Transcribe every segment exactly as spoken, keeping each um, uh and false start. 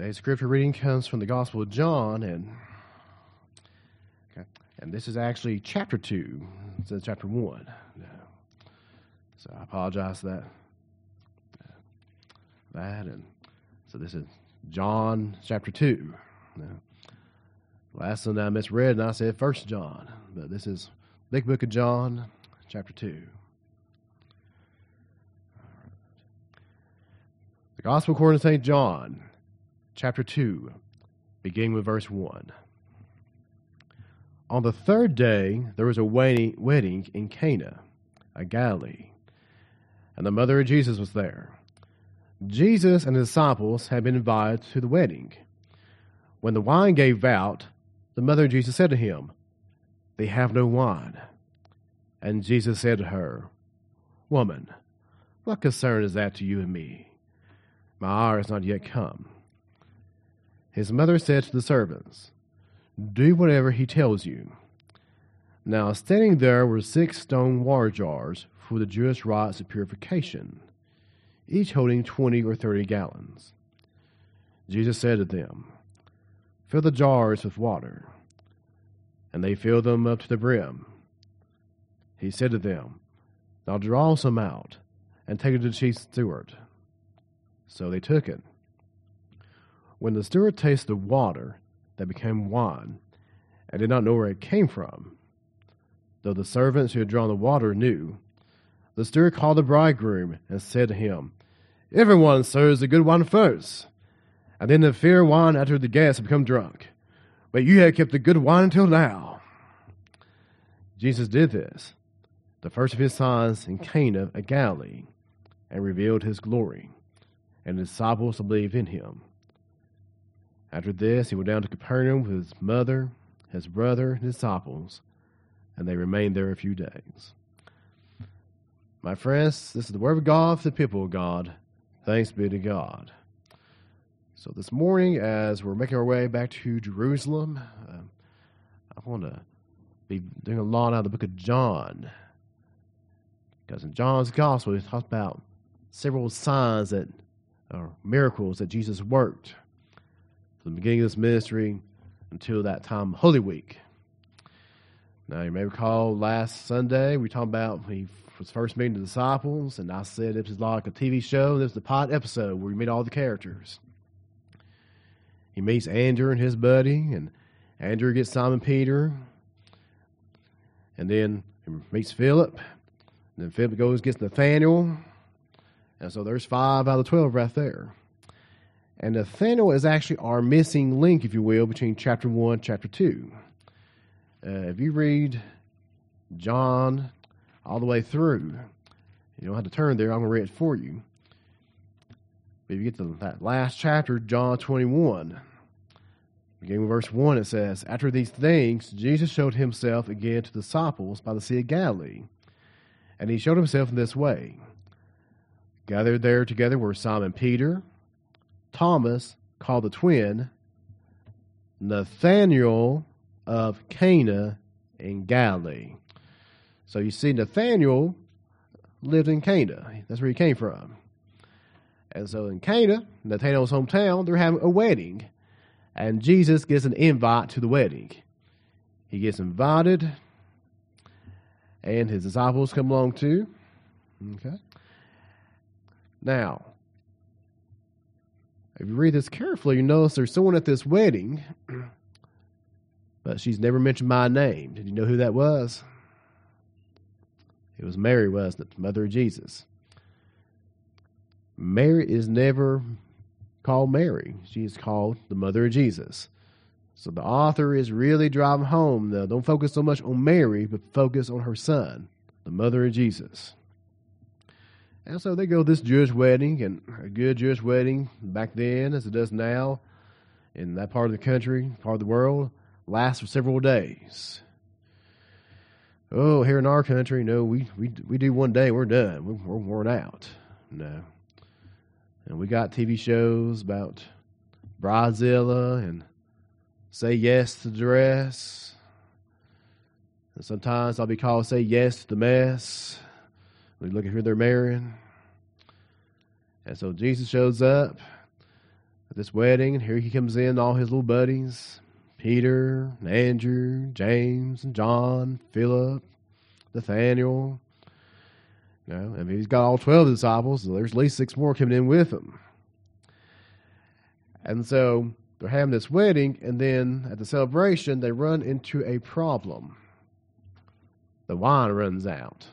Today's scripture reading comes from the Gospel of John, and okay, and this is actually chapter two. It says chapter one. So I apologize for that. That and so this is John chapter two. Now, last Sunday I misread and I said First John, but this is Big Book of John, chapter two. The Gospel according to Saint John, chapter two, beginning with verse one. On the third day, there was a wedding in Cana, of Galilee, and the mother of Jesus was there. Jesus and his disciples had been invited to the wedding. When the wine gave out, the mother of Jesus said to him, "They have no wine." And Jesus said to her, "Woman, what concern is that to you and me? My hour has not yet come." His mother said to the servants, "Do whatever he tells you." Now standing there were six stone water jars for the Jewish rites of purification, each holding twenty or thirty gallons. Jesus said to them, "Fill the jars with water." And they filled them up to the brim. He said to them, "Now draw some out, and take it to the chief steward." So they took it. When the steward tasted the water that became wine, and did not know where it came from, though the servants who had drawn the water knew, the steward called the bridegroom and said to him, "Everyone serves the good wine first, and then the fair wine after the guests have become drunk. But you have kept the good wine until now." Jesus did this, the first of his signs in Cana of Galilee, and revealed his glory, and his disciples believed in him. After this, he went down to Capernaum with his mother, his brother, and his disciples, and they remained there a few days. My friends, this is the word of God for the people of God. Thanks be to God. So this morning, as we're making our way back to Jerusalem, uh, I want to be doing a lot out of the book of John, because in John's Gospel, he talks about several signs that or miracles that Jesus worked from the beginning of this ministry until that time, Holy Week. Now, you may recall last Sunday, we talked about he was first meeting the disciples, and I said it was like a T V show. This was the pilot episode where we meet all the characters. He meets Andrew and his buddy, and Andrew gets Simon Peter, and then he meets Philip, and then Philip goes and gets Nathaniel, and so there's five out of the twelve right there. And Nathaniel is actually our missing link, if you will, between chapter one and chapter two. Uh, if you read John all the way through, you don't have to turn there. I'm going to read it for you. But if you get to that last chapter, John twenty-one, beginning with verse one, it says, "After these things, Jesus showed himself again to the disciples by the Sea of Galilee. And he showed himself in this way. Gathered there together were Simon Peter, Thomas, called the twin, Nathanael of Cana in Galilee." So you see, Nathanael lived in Cana. That's where he came from. And so in Cana, Nathanael's hometown, they're having a wedding. And Jesus gets an invite to the wedding. He gets invited, and his disciples come along too. Okay. Now, if you read this carefully, you notice there's someone at this wedding, but she's never mentioned my name. Did you know who that was? It was Mary, wasn't it? Mother of Jesus. Mary is never called Mary. She is called the mother of Jesus. So the author is really driving home, though. Don't focus so much on Mary, but focus on her son, the mother of Jesus. And so they go to this Jewish wedding, and a good Jewish wedding back then, as it does now, in that part of the country, part of the world, lasts for several days. Oh, here in our country, no, we we we do one day, we're done. We're, we're worn out. No. And we got T V shows about Bridezilla and Say Yes to the Dress. And sometimes I'll be called Say Yes to the Mess. We look at who they're marrying. And so Jesus shows up. at this wedding, and here he comes in, all his little buddies, Peter, Andrew, James, and John, Philip, Nathaniel. You know, I mean, he's got all twelve disciples, so there's at least six more coming in with him. And so they're having this wedding, and then at the celebration, they run into a problem. The wine runs out.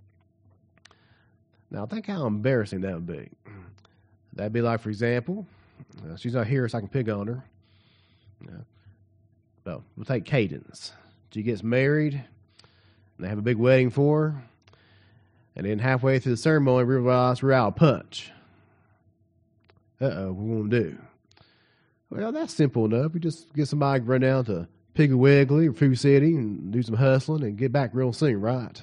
Now, think how embarrassing that would be. That'd be like, for example, uh, she's not here, so I can pick on her. Uh, well, we'll take Cadence. She gets married, and they have a big wedding for her. And then halfway through the ceremony, we realize we're out of punch. Uh-oh, what we want to do? Well, that's simple enough. We just get somebody to run down to Piggly Wiggly or Food City and do some hustling and get back real soon, right?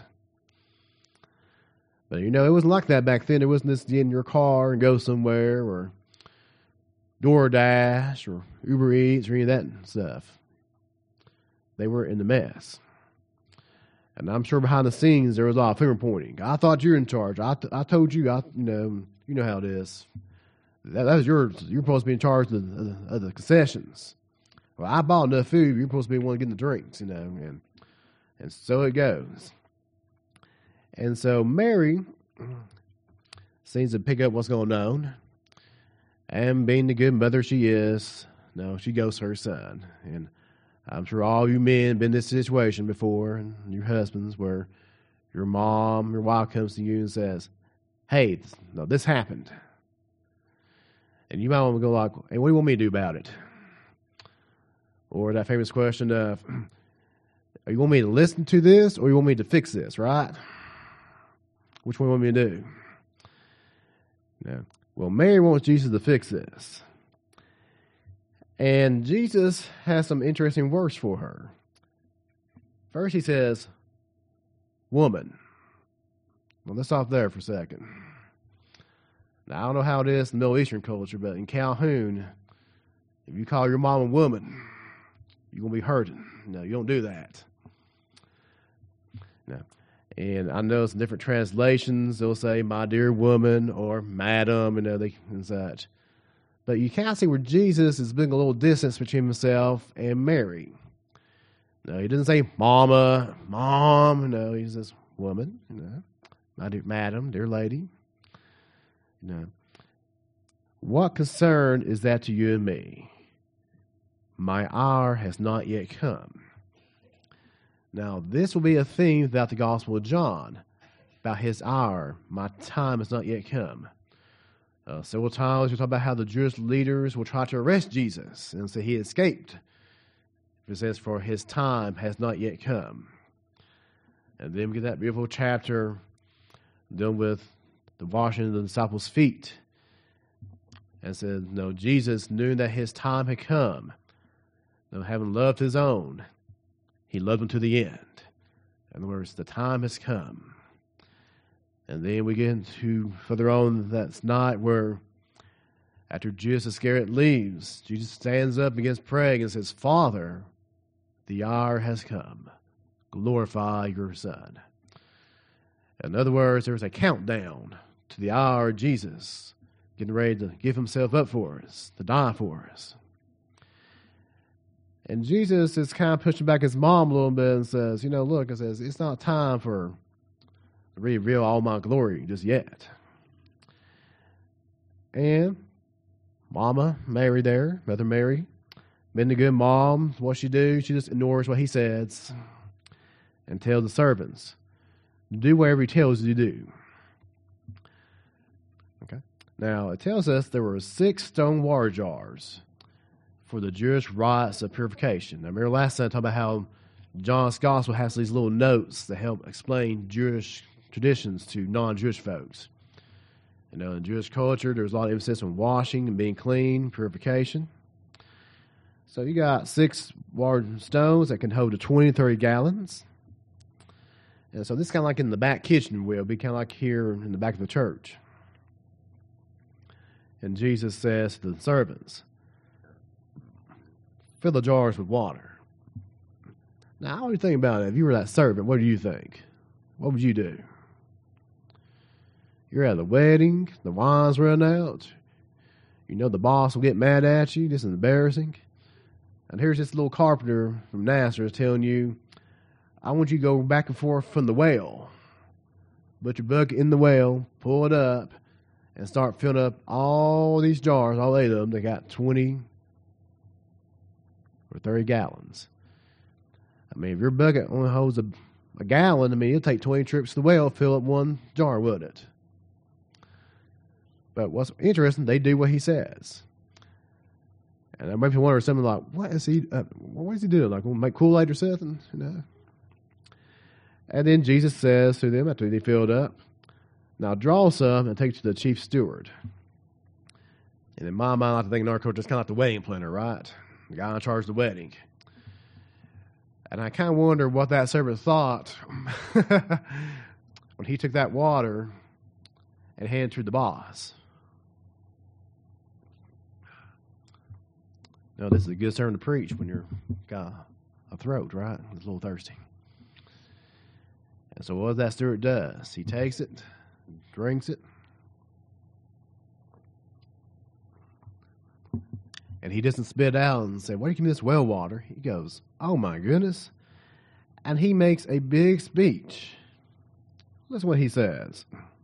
But, you know, it wasn't like that back then. It wasn't just get in your car and go somewhere, or DoorDash or Uber Eats or any of that stuff. They were in the mess. And I'm sure behind the scenes there was a lot of finger pointing. I thought you were in charge. I, th- I told you. I, you know, you know how it is. That, that was yours. You're supposed to be in charge of the, of the, of the concessions. Well, I bought enough food. You're supposed to be the one getting the drinks, you know, and and so it goes. And so Mary seems to pick up what's going on, and being the good mother she is, no, she goes to her son. And I'm sure all you men have been in this situation before, and your husbands, where your mom, your wife comes to you and says, "Hey, no, this happened," and you might want to go like, "Hey, what do you want me to do about it?" Or that famous question of, "You want me to listen to this, or you want me to fix this?" Right? Which one do you want me to do? No. Well, Mary wants Jesus to fix this. And Jesus has some interesting words for her. First, he says, "Woman." Well, let's stop there for a second. Now, I don't know how it is in Middle Eastern culture, but in Calhoun, if you call your mom a woman, you're going to be hurting. No, you don't do that. No. And I know some different translations, they'll say, "My dear woman," or "madam," you know, they, and such. But you kind of see where Jesus is building a little distance between himself and Mary. No, he doesn't say "mama," "mom." No, he says "woman," you know, "my dear madam," "dear lady." You know, what concern is that to you and me? My hour has not yet come. Now, this will be a theme throughout the Gospel of John, about his hour. My time has not yet come. Uh, several times we talk about how the Jewish leaders will try to arrest Jesus and say he escaped. It says, "For his time has not yet come." And then we get that beautiful chapter dealing with the washing of the disciples' feet. And said, no, Jesus knew that his time had come. Now, having loved his own, he loved them to the end. In other words, the time has come. And then we get into further on that night where after Judas Iscariot leaves, Jesus stands up and begins praying and says, "Father, the hour has come. Glorify your Son." In other words, there's a countdown to the hour of Jesus getting ready to give himself up for us, to die for us. And Jesus is kind of pushing back his mom a little bit and says, you know, look, it says, it's not time for to reveal all my glory just yet. And Mama Mary there, Mother Mary, being the good mom, what she do, she just ignores what he says and tells the servants, do whatever he tells you to do. Okay. Now, it tells us there were six stone water jars for the Jewish rites of purification. Now, remember last time I talked about how John's Gospel has these little notes that help explain Jewish traditions to non-Jewish folks. You know, in Jewish culture, there's a lot of emphasis on washing and being clean, purification. So you got six water stones that can hold to twenty, thirty gallons. And so this is kind of like in the back kitchen will be kind of like here in the back of the church. And Jesus says to the servants, fill the jars with water. Now, I want you to think about it. If you were that servant, what do you think? What would you do? You're at the wedding, the wine's run out. You know the boss will get mad at you. This is embarrassing. And here's this little carpenter from Nazareth telling you, I want you to go back and forth from the well. Put your bucket in the well, pull it up, and start filling up all these jars, all eight of them. They got twenty or thirty gallons. I mean, if your bucket only holds a, a gallon, I mean, it'll take twenty trips to the well to fill up one jar, wouldn't it? But what's interesting, they do what he says. And that makes me wonder something like, what is he, uh, what is he doing? Like, make Kool-Aid or something? You know? And then Jesus says to them, after they filled up, now draw some and take it to the chief steward. And in my mind, I like to think in our culture, it's kind of like the wedding planner, right? The guy in charge of the wedding. And I kind of wonder what that servant thought when he took that water and handed it to the boss. No, this is a good sermon to preach when you're got a throat, right? It's a little thirsty. And so what that steward does, he takes it, drinks it, and he doesn't spit out and say, what do you give me this well water? He goes, oh my goodness. And he makes a big speech. Listen what he says.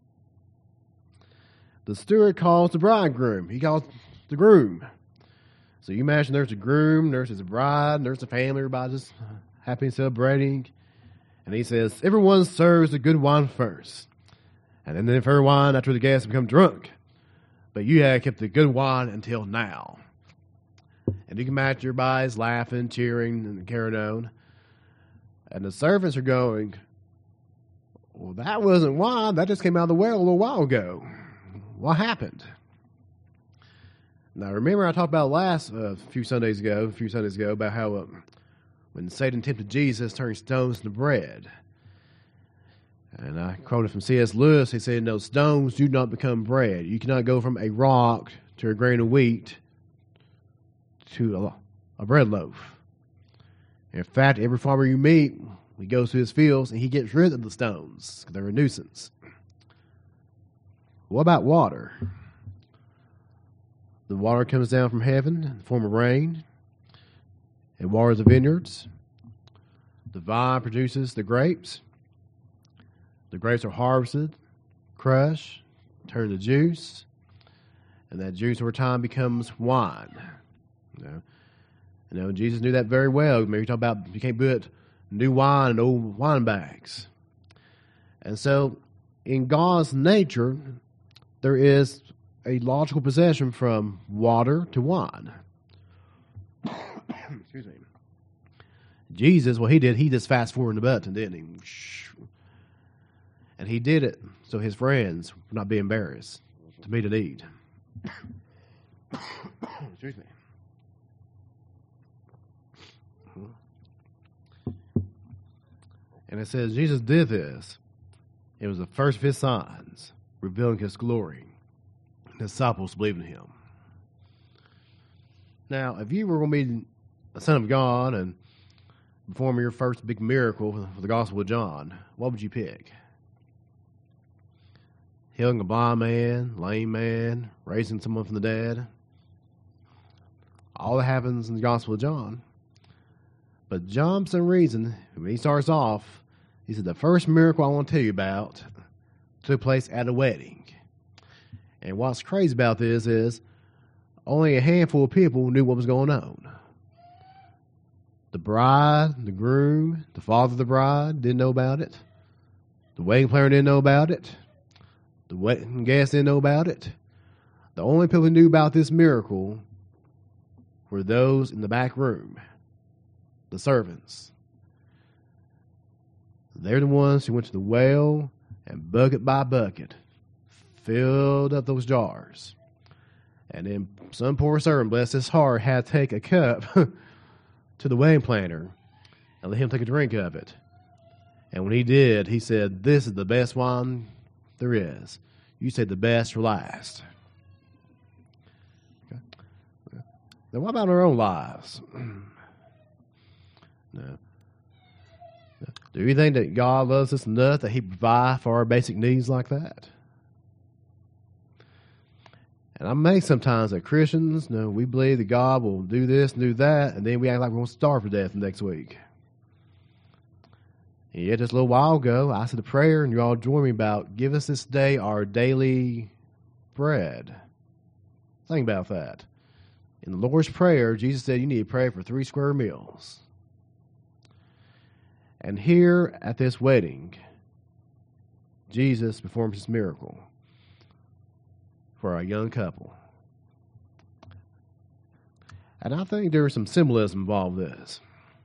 The steward calls the bridegroom. He calls the groom. So you imagine there's a groom, there's his bride, there's a family, everybody just happy and celebrating. And he says, everyone serves the good wine first. And then the fair wine after the guests become drunk. But you have kept the good wine until now. And you can imagine everybody's laughing, cheering, and carrying on. And the servants are going, well, that wasn't wine. That just came out of the well a little while ago. What happened? Now, remember I talked about last uh, few Sundays ago, a few Sundays ago, about how uh, when Satan tempted Jesus, turning stones into bread. And I quoted from C S Lewis. He said, no, stones do not become bread. You cannot go from a rock to a grain of wheat to a, a bread loaf. In fact, every farmer you meet, he goes to his fields and he gets rid of the stones because they're a nuisance. What about water? The water comes down from heaven in the form of rain. It waters the vineyards. The vine produces the grapes. The grapes are harvested, crushed, turned to juice, and that juice over time becomes wine. You know, you know Jesus knew that very well. Maybe you talk about you can't put new wine in old wine bags. And so, in God's nature, there is a logical possession from water to wine. Excuse me. Jesus, what he did, he just fast forwarded the button, didn't he? And he did it so his friends would not be embarrassed to meet a need. Excuse me. And it says Jesus did this. It was the first of his signs, revealing his glory. The disciples believed in him. Now, if you were going to be the Son of God and perform your first big miracle for the Gospel of John, what would you pick? Healing a blind man, lame man, raising someone from the dead. All that happens in the Gospel of John. But John, for some reason, when he starts off, he said, the first miracle I want to tell you about took place at a wedding. And what's crazy about this is only a handful of people knew what was going on. The bride, the groom, the father of the bride didn't know about it. The wedding planner didn't know about it. The wedding guests didn't know about it. The only people who knew about this miracle were those in the back room, the servants. They're the ones who went to the well and bucket by bucket filled up those jars. And then some poor servant, bless his heart, had to take a cup to the wedding planner and let him take a drink of it. And when he did, he said, this is the best wine there is. You said the best for last. Okay. Now, what about our own lives? No. Do you think that God loves us enough that he provides for our basic needs like that? And I'm amazed sometimes that Christians, you know, we believe that God will do this and do that, and then we act like we're going to starve to death next week. And yet, just a little while ago, I said a prayer, and you all joined me about, give us this day our daily bread. Think about that. In the Lord's Prayer, Jesus said you need to pray for three square meals. And here at this wedding, Jesus performs this miracle for a young couple. And I think there is some symbolism involved in this.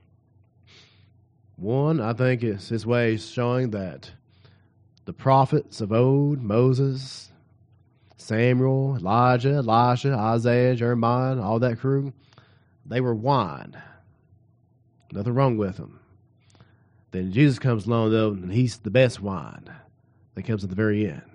One, I think it's this way showing that the prophets of old, Moses, Samuel, Elijah, Elisha, Isaiah, Jeremiah, all that crew, they were wine. Nothing wrong with them. Then Jesus comes along, though, and he's the best wine that comes at the very end.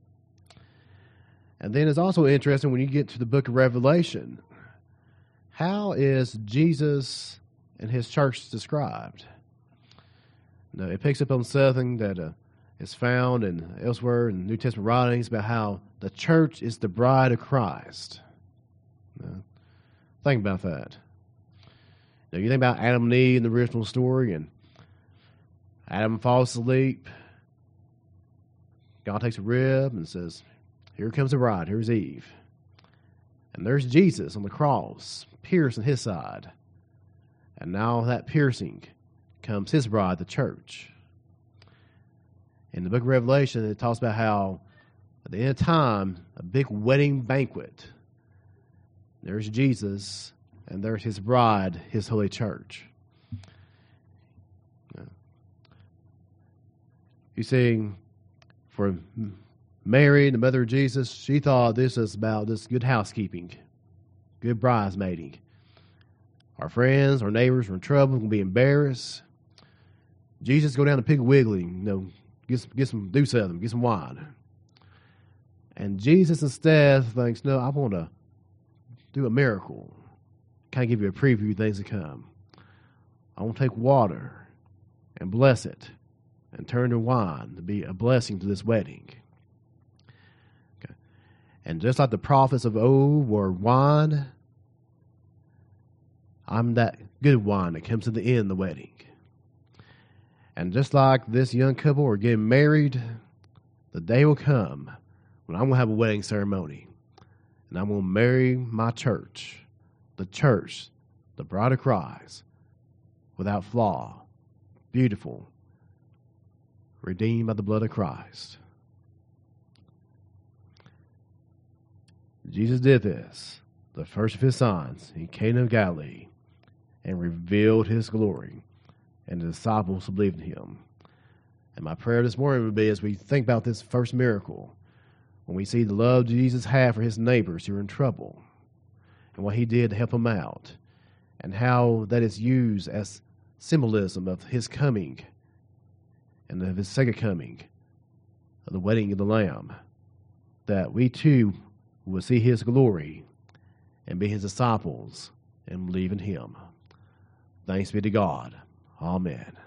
And then it's also interesting when you get to the book of Revelation, how is Jesus and his church described? Now, it picks up on something that uh, is found in elsewhere in New Testament writings about how the church is the bride of Christ. Now, think about that. Now, you think about Adam and Eve in the original story, and Adam falls asleep. God takes a rib and says, here comes the bride, here's Eve. And there's Jesus on the cross, pierced in his side. And now that piercing comes his bride, the church. In the book of Revelation, it talks about how at the end of time, a big wedding banquet. There's Jesus, and there's his bride, his holy church. You see, for Mary, the mother of Jesus, she thought this was about this good housekeeping, good bridesmaiding. Our friends, our neighbors are in trouble, we're going to be embarrassed. Jesus, go down to Piggly Wiggly, you know, get some, get some, do something, get some wine. And Jesus instead thinks, no, I want to do a miracle. Kind of give you a preview of things to come. I want to take water and bless it and turn to wine to be a blessing to this wedding. Okay. And just like the prophets of old were wine, I'm that good wine that comes to the end of the wedding. And just like this young couple are getting married, the day will come when I'm going to have a wedding ceremony. And I'm going to marry my church, the church, the bride of Christ, without flaw, beautiful, redeemed by the blood of Christ. Jesus did this, the first of his signs, in Cana of Galilee, and revealed his glory, and the disciples believed in him. And my prayer this morning would be, as we think about this first miracle, when we see the love Jesus had for his neighbors who are in trouble, and what he did to help them out, and how that is used as symbolism of his coming and of his second coming, of the wedding of the Lamb, that we too will see his glory and be his disciples and believe in him. Thanks be to God. Amen.